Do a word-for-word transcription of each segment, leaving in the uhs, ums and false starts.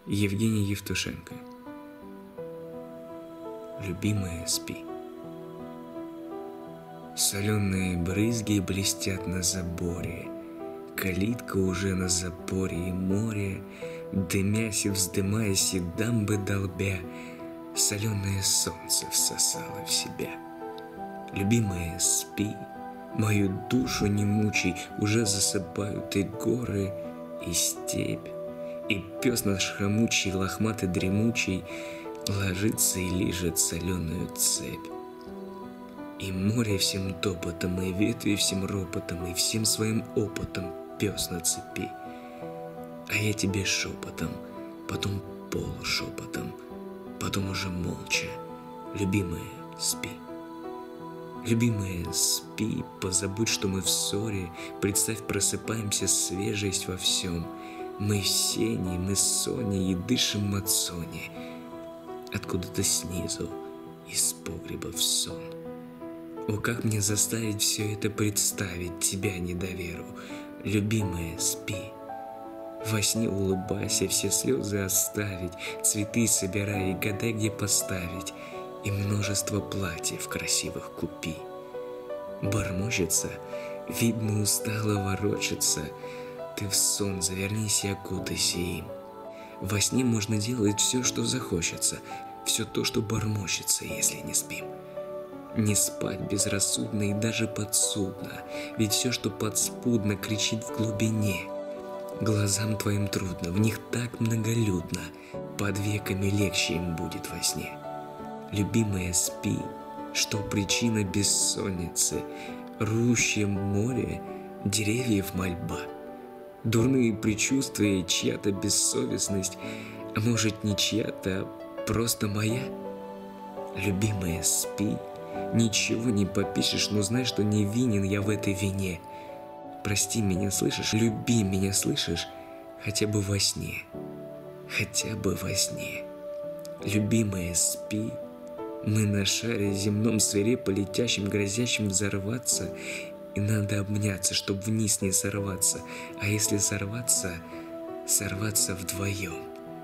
Евгений Евтушенко. Любимая, спи. Соленые брызги блестят на заборе, калитка уже на запоре, и море, дымясь и вздымаясь, и дамбы долбя, соленое солнце всосало в себя. Любимая, спи, мою душу не мучай, уже засыпают и горы, и степь, и пес наш хомучий, лохматый дремучий, ложится и лижет соленую цепь. И море всем топотом, и ветви всем ропотом, и всем своим опытом пес на цепи. А я тебе шепотом, потом полушепотом, потом уже молча. Любимая, спи. Любимая, спи, позабудь, что мы в ссоре. Представь, просыпаемся, свежесть во всем. Мы в сене, мы с Соней и дышим от Сони. Откуда-то снизу, из погреба в сон. О, как мне заставить все это представить, тебя недоверу. Любимая, спи. Во сне улыбайся, все слезы оставить, цветы собирай и гадай, где поставить, и множество платьев красивых купи. Бормочется, видно, устало ворочаться, ты в сон завернись и окутайся им. Во сне можно делать все, что захочется, все то, что бормочется, если не спим. Не спать безрассудно и даже подсудно, ведь все, что подспудно, кричит в глубине. Глазам твоим трудно, в них так многолюдно, под веками легче им будет во сне. Любимая, спи, что причина бессонницы, рущее море, деревьев мольба, дурные предчувствия, чья-то бессовестность, а может не чья-то, а просто моя. Любимая, спи, ничего не попишешь, но знай, что не винен я в этой вине. Прости меня, слышишь? Люби меня, слышишь? Хотя бы во сне, хотя бы во сне. Любимая, спи, мы на шаре земном свирепо летящим, грозящим взорваться, и надо обняться, чтоб вниз не сорваться, а если сорваться, сорваться вдвоем.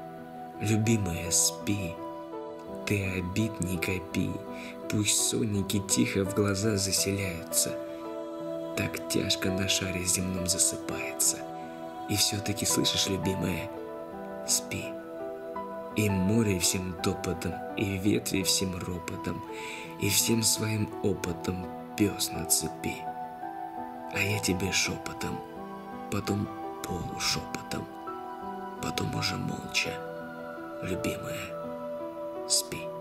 Любимая, спи, ты обид не копи, пусть сонники тихо в глаза заселяются. Так тяжко на шаре земном засыпается. И все-таки, слышишь, любимая, спи. И море всем топотом, и ветви всем ропотом, и всем своим опытом пес на цепи. А я тебе шепотом, потом полушепотом, потом уже молча. Любимая, спи.